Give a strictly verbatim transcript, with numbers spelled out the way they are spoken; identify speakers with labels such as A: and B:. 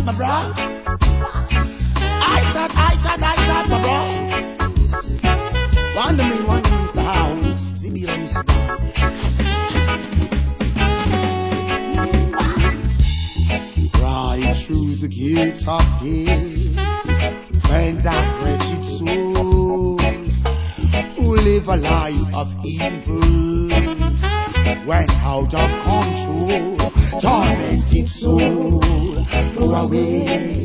A: thought, my bro. I thought, I thought, I thought, my bro. Wonder me, wonder me, so how? Zibi on this. Right through the gates of hell, find that wretched soul who live a life of evil, went out of control, tormented soul, go away.